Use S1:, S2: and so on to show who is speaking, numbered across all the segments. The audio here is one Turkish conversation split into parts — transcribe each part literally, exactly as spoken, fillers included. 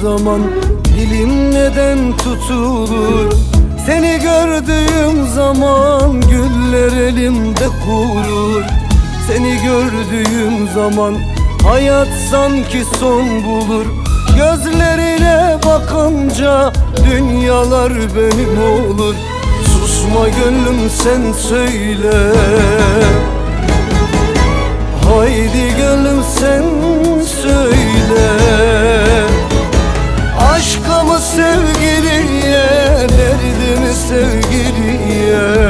S1: zaman dilim neden tutulur? Seni gördüğüm zaman güller elimde kurur. Seni gördüğüm zaman hayat sanki son bulur. Gözlerine bakınca dünyalar benim olur. Susma gönlüm sen söyle, haydi gönlüm sen söyle. Aşkımı sevgiliye, derdimi sevgiliye,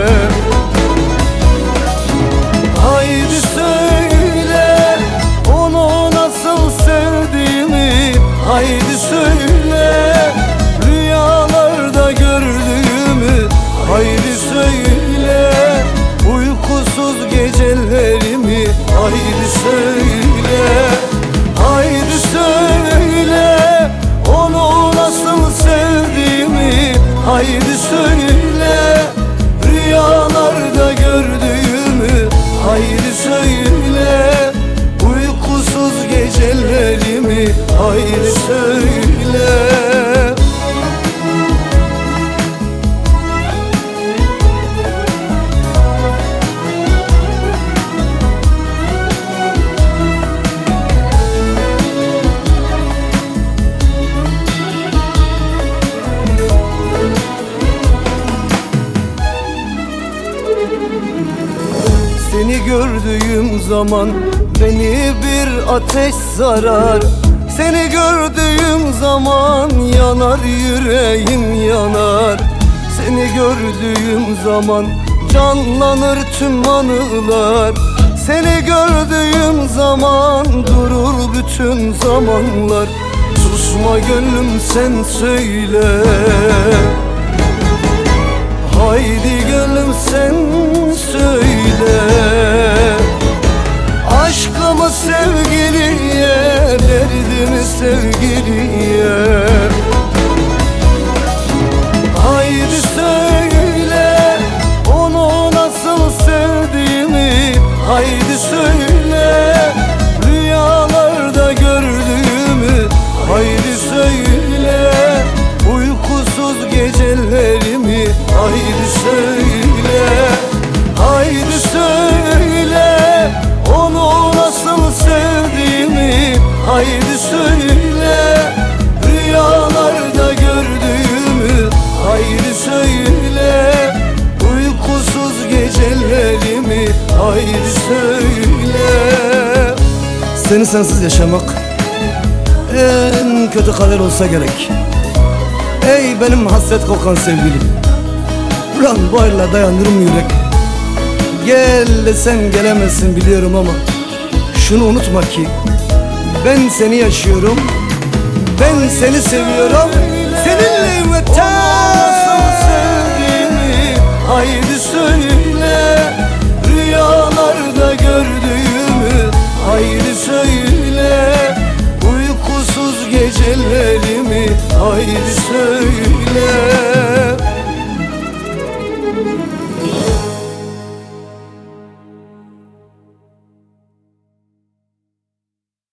S1: haydi söyle onu nasıl sevdiğimi. Haydi söyle rüyalarda gördüğümü. Haydi söyle uykusuz gecelerimi. Haydi söyle, haydi söyle onu nasıl sevdiğimi. Haydi söyle rüyalarda gördüğümü. Haydi söyle uykusuz gecelerimi. Haydi söyle. Seni gördüğüm zaman beni bir ateş sarar. Seni gördüğüm zaman yanar yüreğim yanar. Seni gördüğüm zaman canlanır tüm anılar. Seni gördüğüm zaman durur bütün zamanlar. Susma gönlüm sen söyle, haydi gönlüm sen söyle. Aşkımı sevgiliye, derdimi sevgiliye, haydi söyle onu nasıl sevdiğimi. Haydi söyle rüyalarda gördüğümü. Haydi söyle uykusuz gecelerimi. Haydi söyle, haydi söyle onu nasıl sevdiğimi. Haydi söyle rüyalarda gördüğümü. Haydi söyle uykusuz gecelerimi. Haydi söyle. Seni sensiz yaşamak en kötü kader olsa gerek. Ey benim hasret kokan sevgilim, ulan bu ayrılığa dayanır mı yürek? Gel de sen gelemezsin biliyorum ama şunu unutma ki ben seni yaşıyorum, ben seni seviyorum, seninle ümmeten. Sevdiğimi haydi söyle rüyalarda gördüğümü. Haydi söyle uykusuz gecelerimi. Haydi söyle.